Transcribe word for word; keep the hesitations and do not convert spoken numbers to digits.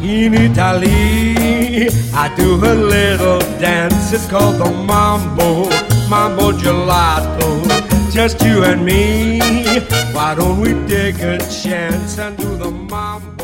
In Italy, I do a little dance. It's called the mambo, mambo gelato. Just you and me. Why don't we take a chance and do the mambo?